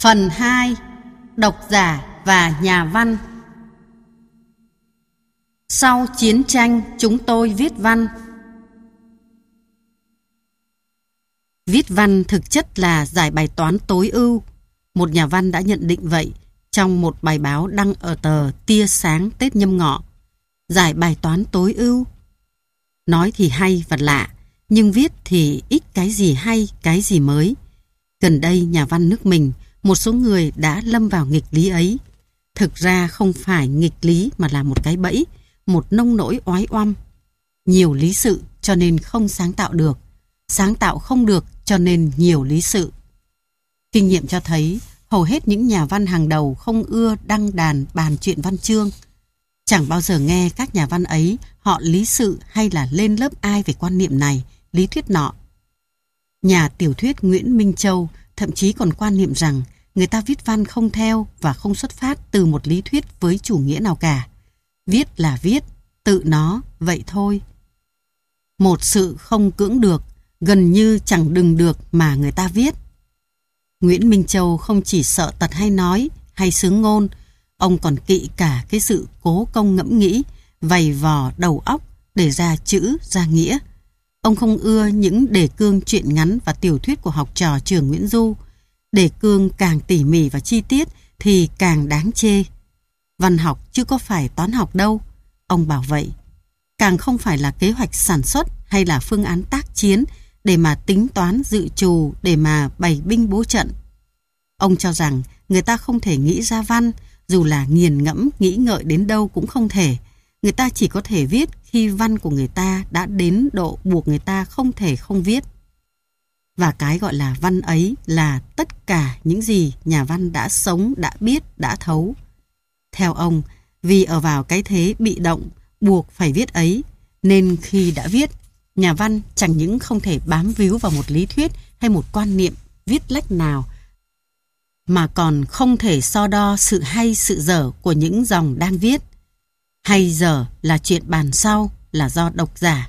Phần 2. Độc giả và nhà văn. Sau chiến tranh chúng tôi viết văn. Viết văn thực chất là giải bài toán tối ưu. Một nhà văn đã nhận định vậy trong một bài báo đăng ở tờ Tia Sáng Tết Nhâm Ngọ. Giải bài toán tối ưu. Nói thì hay và lạ, nhưng viết thì ít cái gì hay, cái gì mới. Gần đây nhà văn nước mình, một số người đã lâm vào nghịch lý ấy. Thực ra không phải nghịch lý mà là một cái bẫy, một nông nỗi oái oăm. Nhiều lý sự cho nên không sáng tạo được, sáng tạo không được cho nên nhiều lý sự. Kinh nghiệm cho thấy hầu hết những nhà văn hàng đầu không ưa đăng đàn bàn chuyện văn chương. Chẳng bao giờ nghe các nhà văn ấy họ lý sự hay là lên lớp ai về quan niệm này, lý thuyết nọ. Nhà tiểu thuyết Nguyễn Minh Châu thậm chí còn quan niệm rằng người ta viết văn không theo và không xuất phát từ một lý thuyết với chủ nghĩa nào cả. Viết là viết, tự nó, vậy thôi. Một sự không cưỡng được, gần như chẳng đừng được mà người ta viết. Nguyễn Minh Châu không chỉ sợ tật hay nói, hay sướng ngôn, ông còn kỵ cả cái sự cố công ngẫm nghĩ, vầy vò đầu óc để ra chữ, ra nghĩa. Ông không ưa những đề cương truyện ngắn và tiểu thuyết của học trò trường Nguyễn Du. Đề cương càng tỉ mỉ và chi tiết thì càng đáng chê. Văn học chứ có phải toán học đâu, ông bảo vậy. Càng không phải là kế hoạch sản xuất hay là phương án tác chiến để mà tính toán dự trù, để mà bày binh bố trận. Ông cho rằng người ta không thể nghĩ ra văn, dù là nghiền ngẫm, nghĩ ngợi đến đâu cũng không thể. Người ta chỉ có thể viết khi văn của người ta đã đến độ buộc người ta không thể không viết. Và cái gọi là văn ấy là tất cả những gì nhà văn đã sống, đã biết, đã thấu. Theo ông, vì ở vào cái thế bị động, buộc phải viết ấy, nên khi đã viết, nhà văn chẳng những không thể bám víu vào một lý thuyết hay một quan niệm viết lách nào, mà còn không thể so đo sự hay sự dở của những dòng đang viết. Hay dở là chuyện bàn sau, là do độc giả.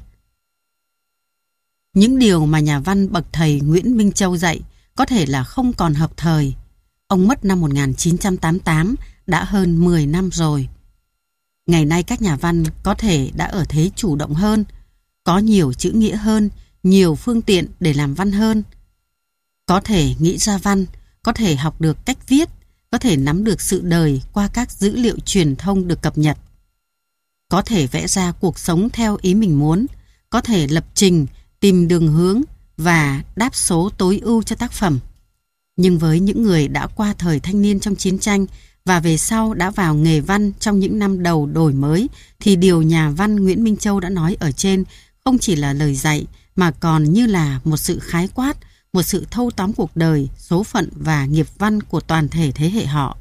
Những điều mà nhà văn bậc thầy Nguyễn Minh Châu dạy có thể là không còn hợp thời. Ông mất năm 1988, đã hơn 10 năm rồi. Ngày nay các nhà văn có thể đã ở thế chủ động hơn, có nhiều chữ nghĩa hơn, nhiều phương tiện để làm văn hơn. Có thể nghĩ ra văn, có thể học được cách viết, có thể nắm được sự đời qua các dữ liệu truyền thông được cập nhật. Có thể vẽ ra cuộc sống theo ý mình muốn, có thể lập trình, tìm đường hướng và đáp số tối ưu cho tác phẩm. Nhưng với những người đã qua thời thanh niên trong chiến tranh và về sau đã vào nghề văn trong những năm đầu đổi mới, thì điều nhà văn Nguyễn Minh Châu đã nói ở trên không chỉ là lời dạy mà còn như là một sự khái quát, một sự thâu tóm cuộc đời, số phận và nghiệp văn của toàn thể thế hệ họ.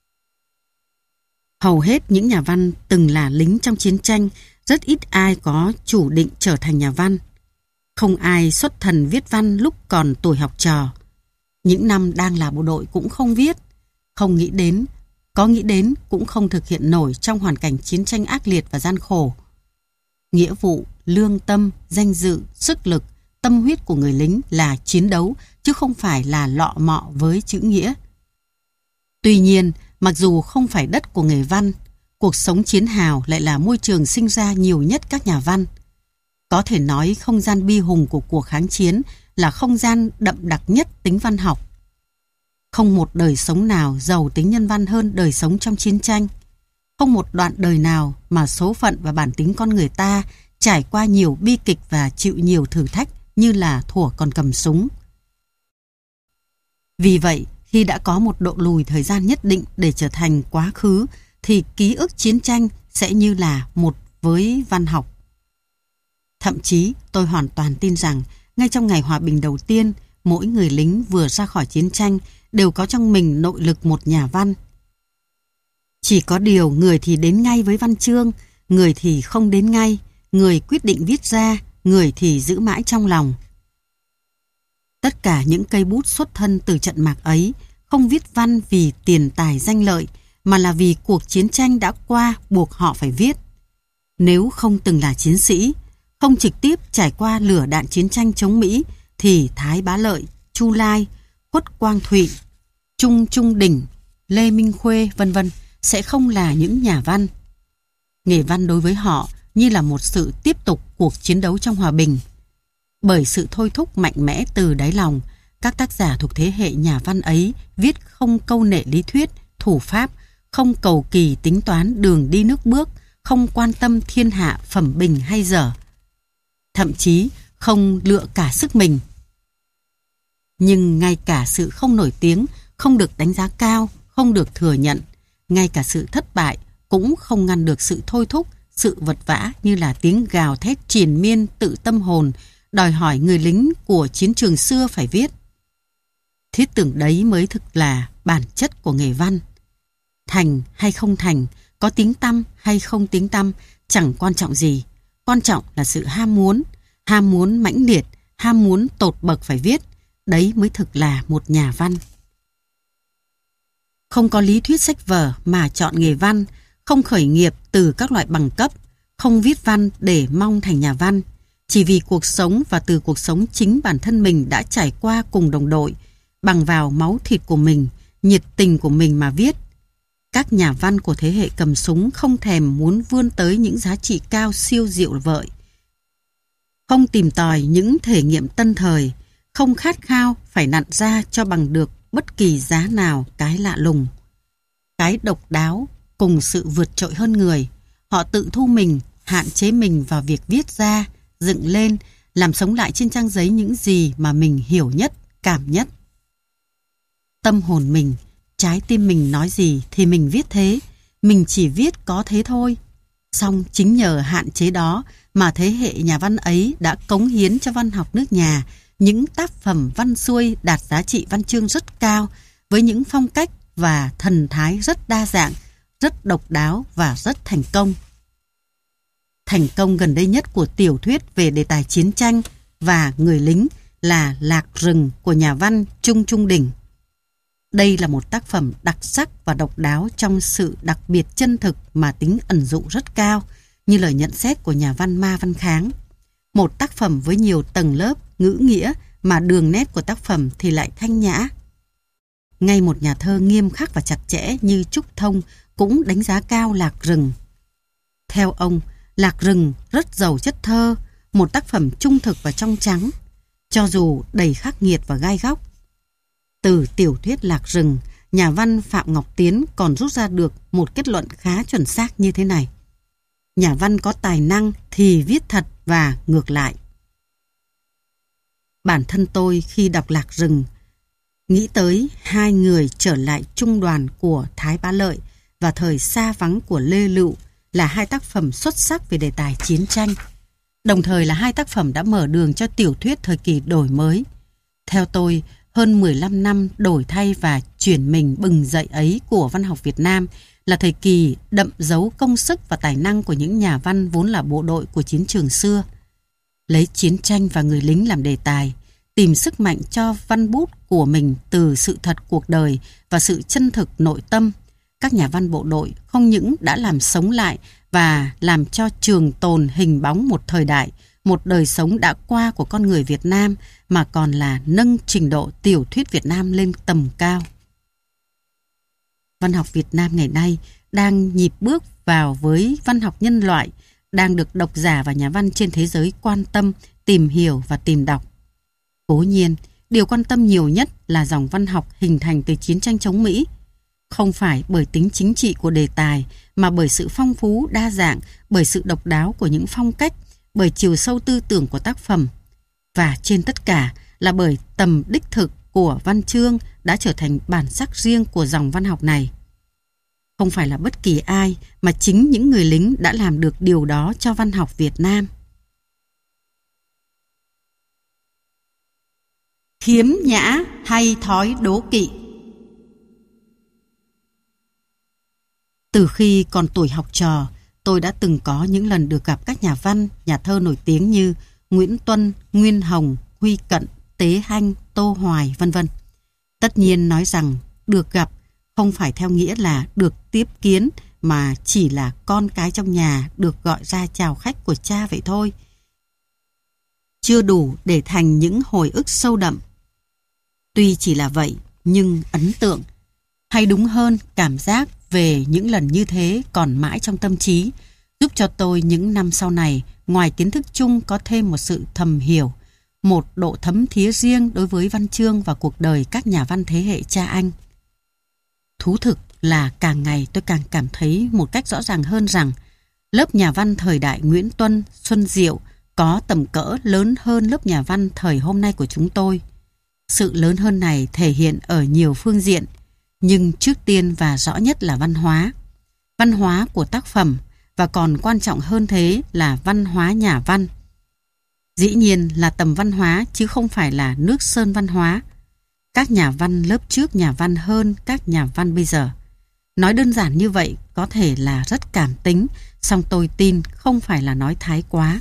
Hầu hết những nhà văn từng là lính trong chiến tranh, rất ít ai có chủ định trở thành nhà văn. Không ai xuất thần viết văn lúc còn tuổi học trò. Những năm đang là bộ đội cũng không viết, không nghĩ đến, có nghĩ đến cũng không thực hiện nổi trong hoàn cảnh chiến tranh ác liệt và gian khổ. Nghĩa vụ, lương tâm, danh dự, sức lực, tâm huyết của người lính là chiến đấu, chứ không phải là lọ mọ với chữ nghĩa. Tuy nhiên, mặc dù không phải đất của nghề văn, cuộc sống chiến hào lại là môi trường sinh ra nhiều nhất các nhà văn. Có thể nói không gian bi hùng của cuộc kháng chiến là không gian đậm đặc nhất tính văn học. Không một đời sống nào giàu tính nhân văn hơn đời sống trong chiến tranh. Không một đoạn đời nào mà số phận và bản tính con người ta trải qua nhiều bi kịch và chịu nhiều thử thách như là thuở còn cầm súng. Vì vậy, khi đã có một độ lùi thời gian nhất định để trở thành quá khứ, thì ký ức chiến tranh sẽ như là một với văn học. Thậm chí, tôi hoàn toàn tin rằng, ngay trong ngày hòa bình đầu tiên, mỗi người lính vừa ra khỏi chiến tranh đều có trong mình nội lực một nhà văn. Chỉ có điều người thì đến ngay với văn chương, người thì không đến ngay, người quyết định viết ra, người thì giữ mãi trong lòng. Tất cả những cây bút xuất thân từ trận mạc ấy không viết văn vì tiền tài danh lợi, mà là vì cuộc chiến tranh đã qua buộc họ phải viết. Nếu không từng là chiến sĩ, không trực tiếp trải qua lửa đạn chiến tranh chống Mỹ, thì Thái Bá Lợi, Chu Lai, Khuất Quang Thụy, Trung Trung Đình, Lê Minh Khuê, vân vân sẽ không là những nhà văn. Nghề văn đối với họ như là một sự tiếp tục cuộc chiến đấu trong hòa bình. Bởi sự thôi thúc mạnh mẽ từ đáy lòng, các tác giả thuộc thế hệ nhà văn ấy viết không câu nệ lý thuyết, thủ pháp, không cầu kỳ tính toán đường đi nước bước, không quan tâm thiên hạ phẩm bình hay dở. Thậm chí không lựa cả sức mình. Nhưng ngay cả sự không nổi tiếng, không được đánh giá cao, không được thừa nhận, ngay cả sự thất bại cũng không ngăn được sự thôi thúc, sự vật vã như là tiếng gào thét triền miên tự tâm hồn, đòi hỏi người lính của chiến trường xưa phải viết. Thiết tưởng đấy mới thực là bản chất của nghề văn. Thành hay không thành, có tiếng tăm hay không tiếng tăm, chẳng quan trọng gì. Quan trọng là sự ham muốn mãnh liệt, ham muốn tột bậc phải viết. Đấy mới thực là một nhà văn. Không có lý thuyết sách vở mà chọn nghề văn, không khởi nghiệp từ các loại bằng cấp, không viết văn để mong thành nhà văn. Chỉ vì cuộc sống và từ cuộc sống chính bản thân mình đã trải qua cùng đồng đội, bằng vào máu thịt của mình, nhiệt tình của mình mà viết. Các nhà văn của thế hệ cầm súng không thèm muốn vươn tới những giá trị cao siêu diệu vợi. Không tìm tòi những thể nghiệm tân thời, không khát khao phải nặn ra cho bằng được bất kỳ giá nào cái lạ lùng. Cái độc đáo cùng sự vượt trội hơn người, họ tự thu mình, hạn chế mình vào việc viết ra, dựng lên, làm sống lại trên trang giấy những gì mà mình hiểu nhất, cảm nhất. Tâm hồn mình, trái tim mình nói gì thì mình viết thế, mình chỉ viết có thế thôi. Song chính nhờ hạn chế đó mà thế hệ nhà văn ấy đã cống hiến cho văn học nước nhà những tác phẩm văn xuôi đạt giá trị văn chương rất cao, với những phong cách và thần thái rất đa dạng, rất độc đáo và rất thành công. Thành công gần đây nhất của tiểu thuyết về đề tài chiến tranh và người lính là Lạc Rừng của nhà văn Trung Trung Đình. Đây là một tác phẩm đặc sắc và độc đáo trong sự đặc biệt chân thực mà tính ẩn dụ rất cao, như lời nhận xét của nhà văn Ma Văn Kháng. Một tác phẩm với nhiều tầng lớp, ngữ nghĩa mà đường nét của tác phẩm thì lại thanh nhã. Ngay một nhà thơ nghiêm khắc và chặt chẽ như Trúc Thông cũng đánh giá cao Lạc Rừng. Theo ông, Lạc Rừng rất giàu chất thơ, một tác phẩm trung thực và trong trắng, cho dù đầy khắc nghiệt và gai góc. Từ tiểu thuyết Lạc Rừng, nhà văn Phạm Ngọc Tiến còn rút ra được một kết luận khá chuẩn xác như thế này: nhà văn có tài năng thì viết thật và ngược lại. Bản thân tôi khi đọc Lạc Rừng nghĩ tới hai người trở lại trung đoàn của Thái Bá Lợi và thời xa vắng của Lê Lựu là hai tác phẩm xuất sắc về đề tài chiến tranh, đồng thời là hai tác phẩm đã mở đường cho tiểu thuyết thời kỳ đổi mới. Theo tôi, hơn 15 năm đổi thay và chuyển mình bừng dậy ấy của văn học Việt Nam là thời kỳ đậm dấu công sức và tài năng của những nhà văn vốn là bộ đội của chiến trường xưa. Lấy chiến tranh và người lính làm đề tài, tìm sức mạnh cho văn bút của mình từ sự thật cuộc đời và sự chân thực nội tâm, các nhà văn bộ đội không những đã làm sống lại và làm cho trường tồn hình bóng một thời đại, một đời sống đã qua của con người Việt Nam, mà còn là nâng trình độ tiểu thuyết Việt Nam lên tầm cao. Văn học Việt Nam ngày nay đang nhịp bước vào với văn học nhân loại, đang được độc giả và nhà văn trên thế giới quan tâm, tìm hiểu và tìm đọc. Cố nhiên, điều quan tâm nhiều nhất là dòng văn học hình thành từ chiến tranh chống Mỹ. Không phải bởi tính chính trị của đề tài, mà bởi sự phong phú, đa dạng, bởi sự độc đáo của những phong cách, bởi chiều sâu tư tưởng của tác phẩm. Và trên tất cả là bởi tầm đích thực của văn chương đã trở thành bản sắc riêng của dòng văn học này. Không phải là bất kỳ ai, mà chính những người lính đã làm được điều đó cho văn học Việt Nam. Khiếm nhã hay thói đố kỵ. Từ khi còn tuổi học trò, tôi đã từng có những lần được gặp các nhà văn, nhà thơ nổi tiếng như Nguyễn Tuân, Nguyên Hồng, Huy Cận, Tế Hanh, Tô Hoài, vân vân. Tất nhiên nói rằng được gặp không phải theo nghĩa là được tiếp kiến, mà chỉ là con cái trong nhà được gọi ra chào khách của cha vậy thôi. Chưa đủ để thành những hồi ức sâu đậm. Tuy chỉ là vậy, nhưng ấn tượng. Hay đúng hơn, cảm giác về những lần như thế còn mãi trong tâm trí, giúp cho tôi những năm sau này, ngoài kiến thức chung có thêm một sự thầm hiểu, một độ thấm thía riêng đối với văn chương và cuộc đời các nhà văn thế hệ cha anh. Thú thực là càng ngày tôi càng cảm thấy một cách rõ ràng hơn rằng lớp nhà văn thời đại Nguyễn Tuân, Xuân Diệu có tầm cỡ lớn hơn lớp nhà văn thời hôm nay của chúng tôi. Sự lớn hơn này thể hiện ở nhiều phương diện, nhưng trước tiên và rõ nhất là văn hóa. Văn hóa của tác phẩm, và còn quan trọng hơn thế là văn hóa nhà văn. Dĩ nhiên là tầm văn hóa chứ không phải là nước sơn văn hóa. Các nhà văn lớp trước nhà văn hơn các nhà văn bây giờ. Nói đơn giản như vậy có thể là rất cảm tính, song tôi tin không phải là nói thái quá.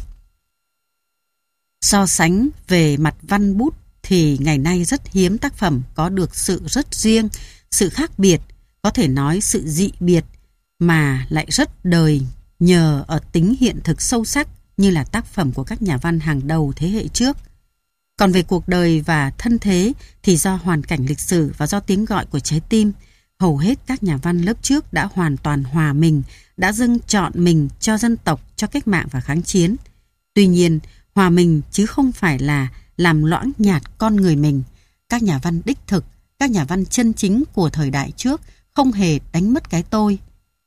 So sánh về mặt văn bút thì ngày nay rất hiếm tác phẩm có được sự rất riêng, sự khác biệt, có thể nói sự dị biệt, mà lại rất đời nhờ ở tính hiện thực sâu sắc như là tác phẩm của các nhà văn hàng đầu thế hệ trước. Còn về cuộc đời và thân thế thì do hoàn cảnh lịch sử và do tiếng gọi của trái tim, hầu hết các nhà văn lớp trước đã hoàn toàn hòa mình, đã dâng trọn mình cho dân tộc, cho cách mạng và kháng chiến. Tuy nhiên, hòa mình chứ không phải là làm loãng nhạt con người mình. Các nhà văn đích thực, các nhà văn chân chính của thời đại trước không hề đánh mất cái tôi.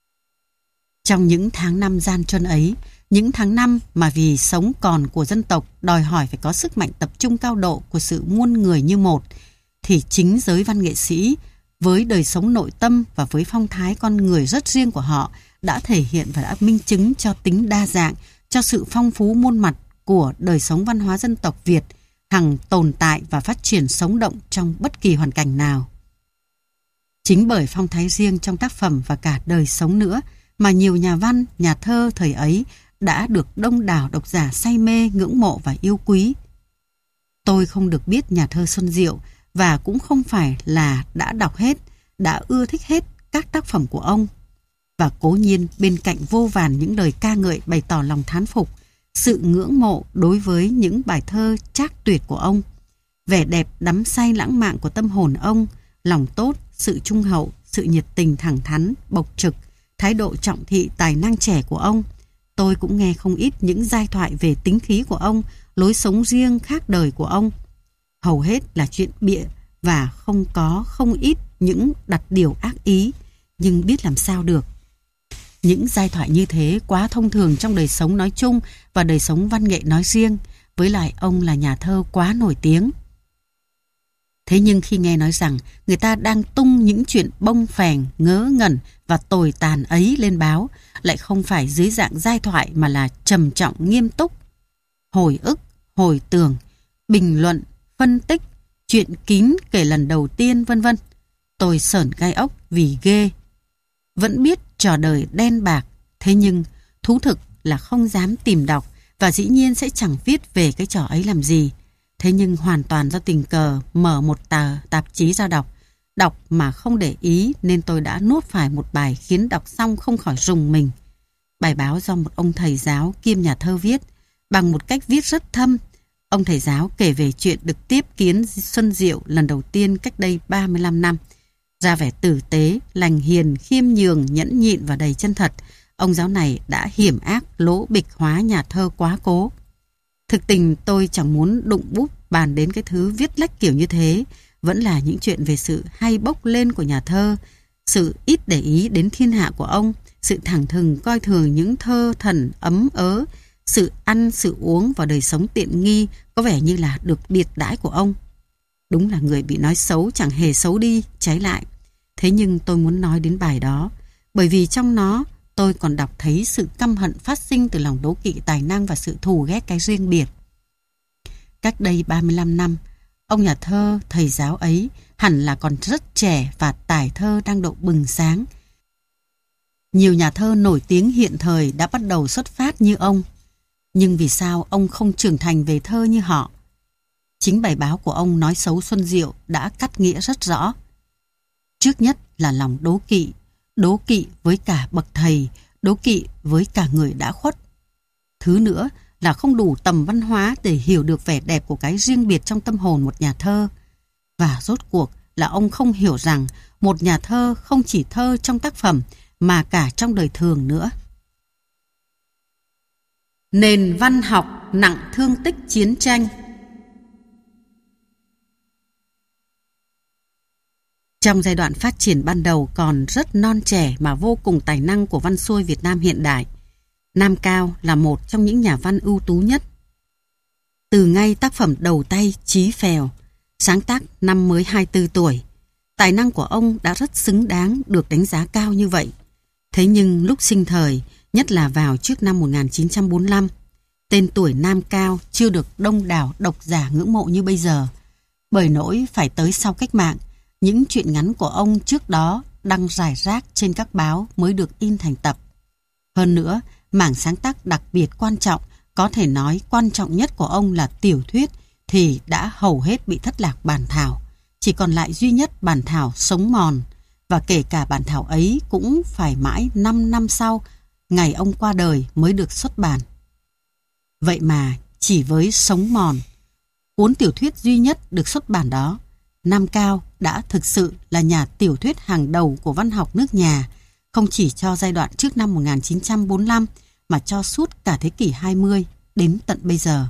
Trong những tháng năm gian truân ấy, những tháng năm mà vì sống còn của dân tộc đòi hỏi phải có sức mạnh tập trung cao độ của sự muôn người như một, thì chính giới văn nghệ sĩ với đời sống nội tâm và với phong thái con người rất riêng của họ đã thể hiện và đã minh chứng cho tính đa dạng, cho sự phong phú muôn mặt của đời sống văn hóa dân tộc Việt, hằng tồn tại và phát triển sống động trong bất kỳ hoàn cảnh nào. Chính bởi phong thái riêng trong tác phẩm và cả đời sống nữa mà nhiều nhà văn, nhà thơ thời ấy đã được đông đảo độc giả say mê, ngưỡng mộ và yêu quý. Tôi không được biết nhà thơ Xuân Diệu và cũng không phải là đã đọc hết, đã ưa thích hết các tác phẩm của ông. Và cố nhiên bên cạnh vô vàn những lời ca ngợi bày tỏ lòng thán phục, sự ngưỡng mộ đối với những bài thơ trác tuyệt của ông, vẻ đẹp đắm say lãng mạn của tâm hồn ông, lòng tốt, sự trung hậu, sự nhiệt tình thẳng thắn, bộc trực, thái độ trọng thị tài năng trẻ của ông, tôi cũng nghe không ít những giai thoại về tính khí của ông, lối sống riêng khác đời của ông. Hầu hết là chuyện bịa và không ít những đặt điều ác ý, nhưng biết làm sao được. Những giai thoại như thế quá thông thường trong đời sống nói chung và đời sống văn nghệ nói riêng, với lại ông là nhà thơ quá nổi tiếng. Thế nhưng khi nghe nói rằng người ta đang tung những chuyện bông phèn, ngớ ngẩn và tồi tàn ấy lên báo, lại không phải dưới dạng giai thoại mà là trầm trọng nghiêm túc, hồi ức, hồi tưởng, bình luận, phân tích, chuyện kín kể lần đầu tiên vân vân, tôi sởn gai ốc vì ghê. Vẫn biết trò đời đen bạc, thế nhưng thú thực là không dám tìm đọc và dĩ nhiên sẽ chẳng viết về cái trò ấy làm gì. Thế nhưng hoàn toàn do tình cờ mở một tạp chí ra đọc mà không để ý nên tôi đã nuốt phải một bài khiến đọc xong không khỏi rùng mình. Bài báo do một ông thầy giáo kiêm nhà thơ viết, bằng một cách viết rất thâm. Ông thầy giáo kể về chuyện được tiếp kiến Xuân Diệu lần đầu tiên cách đây 35 năm. Ra vẻ tử tế, lành hiền, khiêm nhường, nhẫn nhịn và đầy chân thật, ông giáo này đã hiểm ác lỗ bịch hóa nhà thơ quá cố. Thực tình tôi chẳng muốn đụng bút bàn đến cái thứ viết lách kiểu như thế, vẫn là những chuyện về sự hay bốc lên của nhà thơ, sự ít để ý đến thiên hạ của ông, sự thẳng thừng coi thường những thơ thần ấm ớ, sự ăn, sự uống và đời sống tiện nghi có vẻ như là được biệt đãi của ông. Đúng là người bị nói xấu chẳng hề xấu đi, trái lại. Thế nhưng tôi muốn nói đến bài đó, bởi vì trong nó tôi còn đọc thấy sự căm hận phát sinh từ lòng đố kỵ tài năng và sự thù ghét cái riêng biệt. Cách đây 35 năm, ông nhà thơ, thầy giáo ấy hẳn là còn rất trẻ và tài thơ đang độ bừng sáng. Nhiều nhà thơ nổi tiếng hiện thời đã bắt đầu xuất phát như ông. Nhưng vì sao ông không trưởng thành về thơ như họ? Chính bài báo của ông nói xấu Xuân Diệu đã cắt nghĩa rất rõ. Trước nhất là lòng đố kỵ với cả bậc thầy, đố kỵ với cả người đã khuất. Thứ nữa là không đủ tầm văn hóa để hiểu được vẻ đẹp của cái riêng biệt trong tâm hồn một nhà thơ. Và rốt cuộc là ông không hiểu rằng một nhà thơ không chỉ thơ trong tác phẩm mà cả trong đời thường nữa. Nền văn học nặng thương tích chiến tranh. Trong giai đoạn phát triển ban đầu còn rất non trẻ mà vô cùng tài năng của văn xuôi Việt Nam hiện đại, Nam Cao là một trong những nhà văn ưu tú nhất. Từ ngay tác phẩm đầu tay Chí Phèo, sáng tác năm mới 24 tuổi, tài năng của ông đã rất xứng đáng được đánh giá cao như vậy. Thế nhưng lúc sinh thời, nhất là vào trước năm 1945, tên tuổi Nam Cao chưa được đông đảo độc giả ngưỡng mộ như bây giờ. Bởi nỗi phải tới sau cách mạng, những truyện ngắn của ông trước đó đăng rải rác trên các báo mới được in thành tập. Hơn nữa, mảng sáng tác đặc biệt quan trọng, có thể nói quan trọng nhất của ông là tiểu thuyết, thì đã hầu hết bị thất lạc bản thảo. Chỉ còn lại duy nhất bản thảo Sống Mòn, và kể cả bản thảo ấy cũng phải mãi 5 năm sau, ngày ông qua đời mới được xuất bản. Vậy mà chỉ với Sống Mòn, cuốn tiểu thuyết duy nhất được xuất bản đó, Nam Cao đã thực sự là nhà tiểu thuyết hàng đầu của văn học nước nhà, không chỉ cho giai đoạn trước năm 1945 mà cho suốt cả thế kỷ 20 đến tận bây giờ.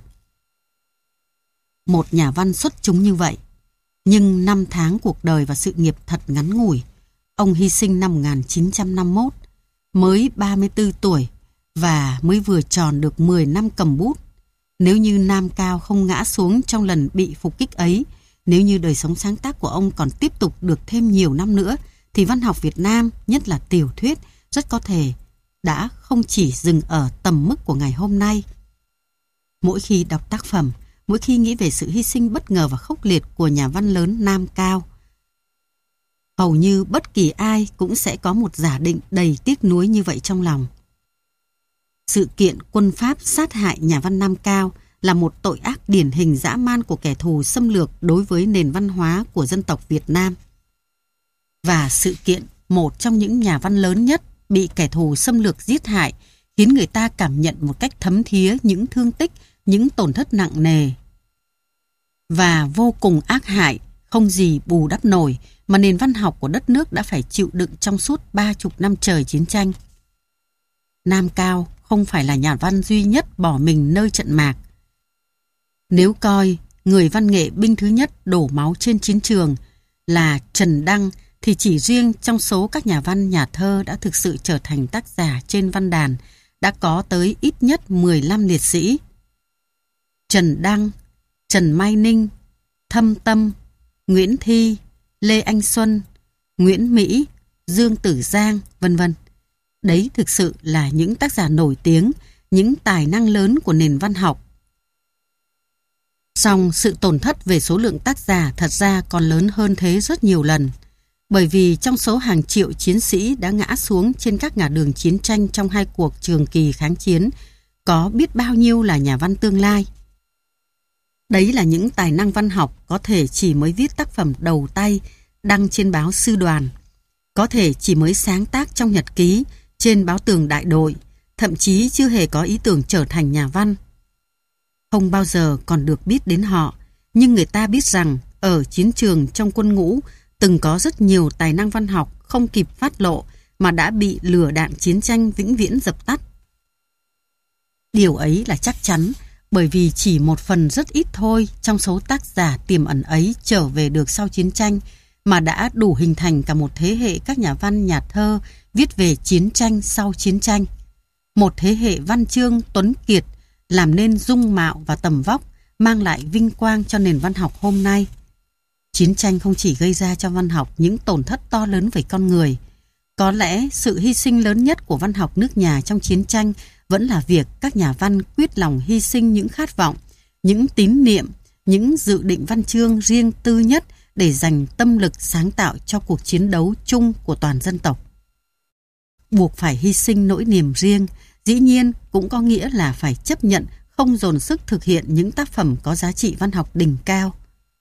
Một nhà văn xuất chúng như vậy, nhưng năm tháng cuộc đời và sự nghiệp thật ngắn ngủi. Ông hy sinh năm 1951, mới 34 tuổi và mới vừa tròn được 10 năm cầm bút. Nếu như Nam Cao không ngã xuống trong lần bị phục kích ấy, nếu như đời sống sáng tác của ông còn tiếp tục được thêm nhiều năm nữa, thì văn học Việt Nam, nhất là tiểu thuyết, rất có thể đã không chỉ dừng ở tầm mức của ngày hôm nay. Mỗi khi đọc tác phẩm, mỗi khi nghĩ về sự hy sinh bất ngờ và khốc liệt của nhà văn lớn Nam Cao, hầu như bất kỳ ai cũng sẽ có một giả định đầy tiếc nuối như vậy trong lòng. Sự kiện quân Pháp sát hại nhà văn Nam Cao là một tội ác điển hình dã man của kẻ thù xâm lược đối với nền văn hóa của dân tộc Việt Nam. Và sự kiện một trong những nhà văn lớn nhất bị kẻ thù xâm lược giết hại khiến người ta cảm nhận một cách thấm thía những thương tích, những tổn thất nặng nề và vô cùng ác hại, không gì bù đắp nổi mà nền văn học của đất nước đã phải chịu đựng trong suốt 30 năm trời chiến tranh. Nam Cao không phải là nhà văn duy nhất bỏ mình nơi trận mạc. Nếu coi người văn nghệ binh thứ nhất đổ máu trên chiến trường là Trần Đăng, thì chỉ riêng trong số các nhà văn, nhà thơ đã thực sự trở thành tác giả trên văn đàn đã có tới ít nhất 15 liệt sĩ. Trần Đăng, Trần Mai Ninh, Thâm Tâm, Nguyễn Thi, Lê Anh Xuân, Nguyễn Mỹ, Dương Tử Giang, vân vân. Đấy thực sự là những tác giả nổi tiếng, những tài năng lớn của nền văn học. Song sự tổn thất về số lượng tác giả thật ra còn lớn hơn thế rất nhiều lần. Bởi vì trong số hàng triệu chiến sĩ đã ngã xuống trên các ngã đường chiến tranh trong hai cuộc trường kỳ kháng chiến, có biết bao nhiêu là nhà văn tương lai. Đấy là những tài năng văn học có thể chỉ mới viết tác phẩm đầu tay đăng trên báo Sư đoàn, có thể chỉ mới sáng tác trong nhật ký trên báo Tường Đại đội, thậm chí chưa hề có ý tưởng trở thành nhà văn. Không bao giờ còn được biết đến họ, nhưng người ta biết rằng ở chiến trường trong quân ngũ từng có rất nhiều tài năng văn học không kịp phát lộ mà đã bị lửa đạn chiến tranh vĩnh viễn dập tắt. Điều ấy là chắc chắn, bởi vì chỉ một phần rất ít thôi trong số tác giả tiềm ẩn ấy trở về được sau chiến tranh mà đã đủ hình thành cả một thế hệ các nhà văn, nhà thơ viết về chiến tranh sau chiến tranh. Một thế hệ văn chương tuấn kiệt làm nên dung mạo và tầm vóc, mang lại vinh quang cho nền văn học hôm nay. Chiến tranh không chỉ gây ra cho văn học những tổn thất to lớn về con người. Có lẽ sự hy sinh lớn nhất của văn học nước nhà trong chiến tranh vẫn là việc các nhà văn quyết lòng hy sinh những khát vọng, những tín niệm, những dự định văn chương riêng tư nhất để dành tâm lực sáng tạo cho cuộc chiến đấu chung của toàn dân tộc. Buộc phải hy sinh nỗi niềm riêng, dĩ nhiên cũng có nghĩa là phải chấp nhận không dồn sức thực hiện những tác phẩm có giá trị văn học đỉnh cao.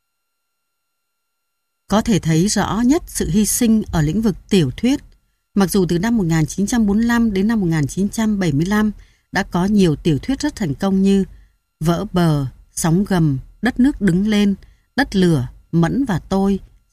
Có thể thấy rõ nhất sự hy sinh ở lĩnh vực tiểu thuyết. Mặc dù từ năm 1945 đến năm 1975 đã có nhiều tiểu thuyết rất thành công như Vỡ bờ, Sóng gầm, Đất nước đứng lên, Đất lửa, Mẫn và tôi,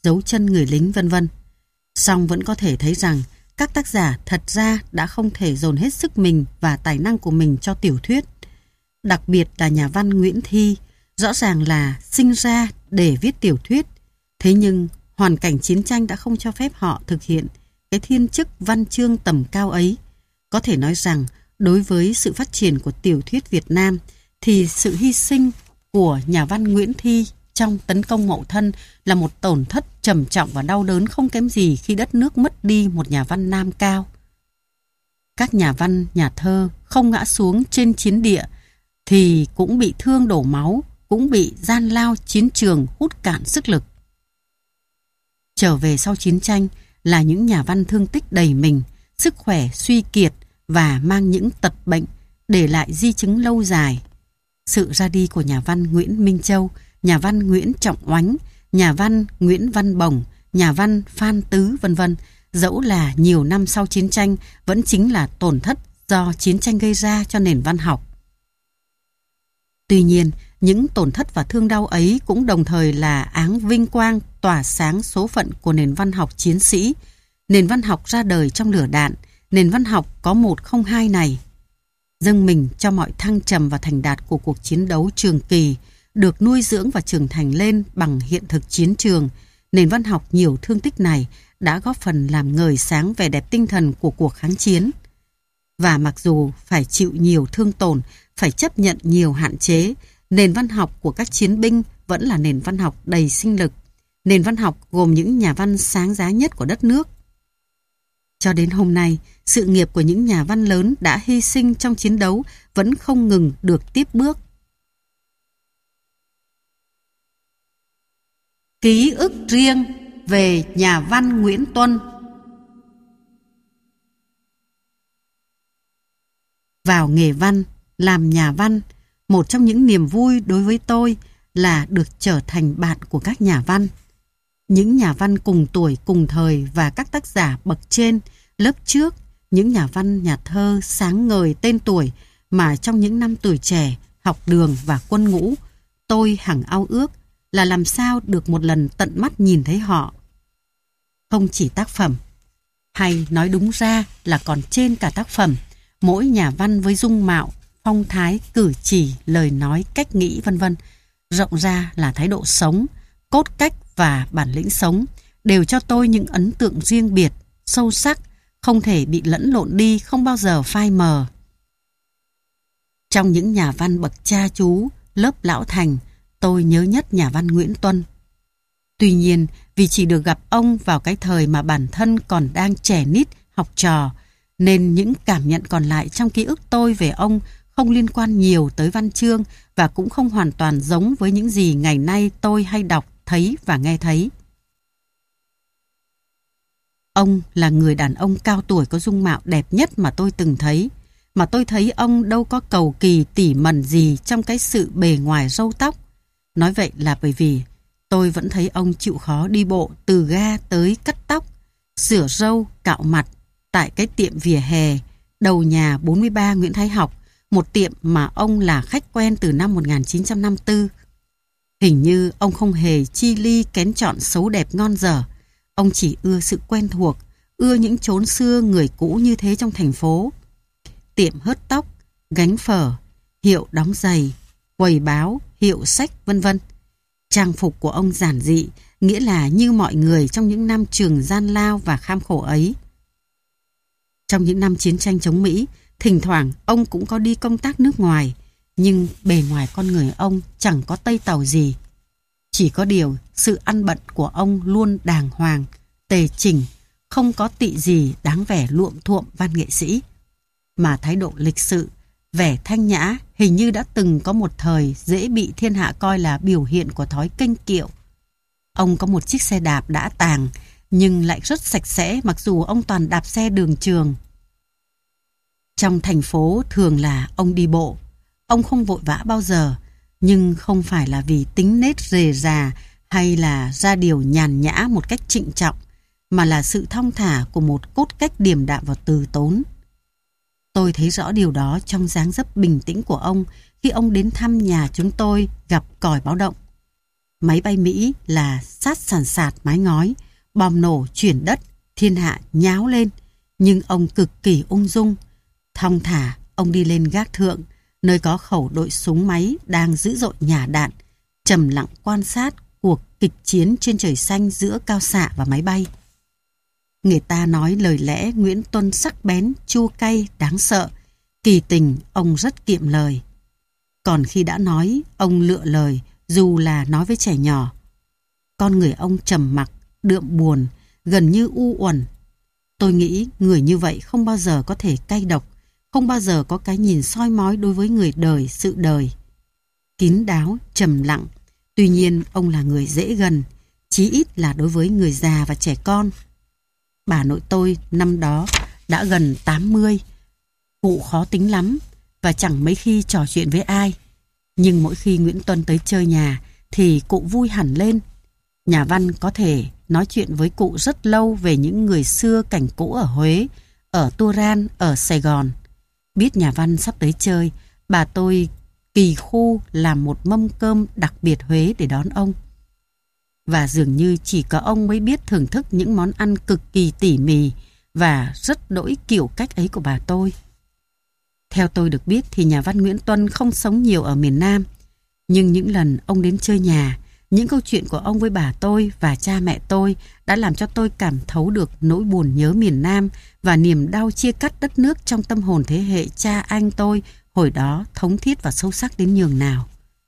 dấu chân người lính vân vân. Song vẫn có thể thấy rằng các tác giả thật ra đã không thể dồn hết sức mình và tài năng của mình cho tiểu thuyết. Đặc biệt là nhà văn Nguyễn Thi, rõ ràng là sinh ra để viết tiểu thuyết. Thế nhưng hoàn cảnh chiến tranh đã không cho phép họ thực hiện cái thiên chức văn chương tầm cao ấy. Có thể nói rằng đối với sự phát triển của tiểu thuyết Việt Nam thì sự hy sinh của nhà văn Nguyễn Thi trong tấn công Mậu Thân là một tổn thất trầm trọng và đau đớn không kém gì khi đất nước mất đi một nhà văn nam cao. Các nhà văn, nhà thơ không ngã xuống trên chiến địa thì cũng bị thương đổ máu, cũng bị gian lao chiến trường hút cạn sức lực. Trở về sau chiến tranh là những nhà văn thương tích đầy mình, sức khỏe suy kiệt và mang những tật bệnh, để lại di chứng lâu dài. Sự ra đi của nhà văn Nguyễn Minh Châu, nhà văn Nguyễn Trọng Oánh, nhà văn Nguyễn Văn Bồng, nhà văn Phan Tứ vân vân, dẫu là nhiều năm sau chiến tranh vẫn chính là tổn thất do chiến tranh gây ra cho nền văn học. Tuy nhiên, những tổn thất và thương đau ấy cũng đồng thời là áng vinh quang tỏa sáng số phận của nền văn học chiến sĩ, nền văn học ra đời trong lửa đạn, nền văn học có 102 này. Dâng mình cho mọi thăng trầm và thành đạt của cuộc chiến đấu trường kỳ, được nuôi dưỡng và trưởng thành lên bằng hiện thực chiến trường, nền văn học nhiều thương tích này đã góp phần làm ngời sáng vẻ đẹp tinh thần của cuộc kháng chiến. Và mặc dù phải chịu nhiều thương tổn, phải chấp nhận nhiều hạn chế, nền văn học của các chiến binh vẫn là nền văn học đầy sinh lực, nền văn học gồm những nhà văn sáng giá nhất của đất nước. Cho đến hôm nay, sự nghiệp của những nhà văn lớn đã hy sinh trong chiến đấu vẫn không ngừng được tiếp bước. Ký ức riêng về nhà văn Nguyễn Tuân. Vào nghề văn, làm nhà văn, một trong những niềm vui đối với tôi là được trở thành bạn của các nhà văn. Những nhà văn cùng tuổi, cùng thời và các tác giả bậc trên, lớp trước, những nhà văn, nhà thơ sáng ngời tên tuổi mà trong những năm tuổi trẻ, học đường và quân ngũ, tôi hằng ao ước là làm sao được một lần tận mắt nhìn thấy họ. Không chỉ tác phẩm, hay nói đúng ra là còn trên cả tác phẩm, mỗi nhà văn với dung mạo, phong thái, cử chỉ, lời nói, cách nghĩ vân vân, rộng ra là thái độ sống, cốt cách và bản lĩnh sống, đều cho tôi những ấn tượng riêng biệt, sâu sắc, không thể bị lẫn lộn đi, không bao giờ phai mờ. Trong những nhà văn bậc cha chú, lớp lão thành, tôi nhớ nhất nhà văn Nguyễn Tuân. Tuy nhiên, vì chỉ được gặp ông vào cái thời mà bản thân còn đang trẻ nít, học trò, nên những cảm nhận còn lại trong ký ức tôi về ông không liên quan nhiều tới văn chương và cũng không hoàn toàn giống với những gì ngày nay tôi hay đọc, thấy và nghe thấy. Ông là người đàn ông cao tuổi có dung mạo đẹp nhất mà tôi từng thấy, mà tôi thấy ông đâu có cầu kỳ tỉ mẩn gì trong cái sự bề ngoài râu tóc. Nói vậy là bởi vì tôi vẫn thấy ông chịu khó đi bộ từ ga tới cắt tóc, sửa râu, cạo mặt tại cái tiệm vỉa hè đầu nhà 43 Nguyễn Thái Học, một tiệm mà ông là khách quen từ năm 1954. Hình như ông không hề chi ly kén chọn xấu đẹp ngon dở. Ông chỉ ưa sự quen thuộc, ưa những chốn xưa người cũ như thế trong thành phố. Tiệm hớt tóc, gánh phở, hiệu đóng giày, quầy báo, hiệu sách vân vân. Trang phục của ông giản dị, nghĩa là như mọi người trong những năm trường gian lao và kham khổ ấy. Trong những năm chiến tranh chống Mỹ, thỉnh thoảng ông cũng có đi công tác nước ngoài, nhưng bề ngoài con người ông chẳng có tây tàu gì. Chỉ có điều sự ăn bận của ông luôn đàng hoàng, tề chỉnh, không có tị gì đáng vẻ luộm thuộm văn nghệ sĩ. Mà thái độ lịch sự, vẻ thanh nhã hình như đã từng có một thời dễ bị thiên hạ coi là biểu hiện của thói kênh kiệu. Ông có một chiếc xe đạp đã tàng, nhưng lại rất sạch sẽ mặc dù ông toàn đạp xe đường trường. Trong thành phố thường là ông đi bộ. Ông không vội vã bao giờ, nhưng không phải là vì tính nết rề rà hay là ra điều nhàn nhã một cách trịnh trọng, mà là sự thong thả của một cốt cách điềm đạm và từ tốn. Tôi thấy rõ điều đó trong dáng dấp bình tĩnh của ông khi ông đến thăm nhà chúng tôi gặp còi báo động. Máy bay Mỹ là sát sàn sạt mái ngói, bom nổ chuyển đất, thiên hạ nháo lên. Nhưng ông cực kỳ ung dung. Thong thả, ông đi lên gác thượng, nơi có khẩu đội súng máy đang dữ dội nhả đạn, trầm lặng quan sát cuộc kịch chiến trên trời xanh giữa cao xạ và máy bay. Người ta nói lời lẽ Nguyễn Tuân sắc bén, chua cay, đáng sợ. Kỳ tình, ông rất kiệm lời. Còn khi đã nói, ông lựa lời, dù là nói với trẻ nhỏ. Con người ông trầm mặc, đượm buồn, gần như u uẩn. Tôi nghĩ người như vậy không bao giờ có thể cay độc, không bao giờ có cái nhìn soi mói đối với người đời, sự đời. Kín đáo, trầm lặng. Tuy nhiên, ông là người dễ gần, chí ít là đối với người già và trẻ con. Bà nội tôi năm đó đã gần 80. Cụ khó tính lắm và chẳng mấy khi trò chuyện với ai. Nhưng mỗi khi Nguyễn Tuân tới chơi nhà thì cụ vui hẳn lên. Nhà văn có thể nói chuyện với cụ rất lâu về những người xưa cảnh cũ ở Huế, ở Turan, ở Sài Gòn. Biết nhà văn sắp tới chơi, bà tôi kỳ khu làm một mâm cơm đặc biệt Huế để đón ông. Và dường như chỉ có ông mới biết thưởng thức những món ăn cực kỳ tỉ mỉ và rất đỗi kiểu cách ấy của bà tôi. Theo tôi được biết thì nhà văn Nguyễn Tuân không sống nhiều ở miền Nam. Nhưng những lần ông đến chơi nhà, những câu chuyện của ông với bà tôi và cha mẹ tôi đã làm cho tôi cảm thấu được nỗi buồn nhớ miền Nam và niềm đau chia cắt đất nước trong tâm hồn thế hệ cha anh tôi hồi đó thống thiết và sâu sắc đến nhường nào.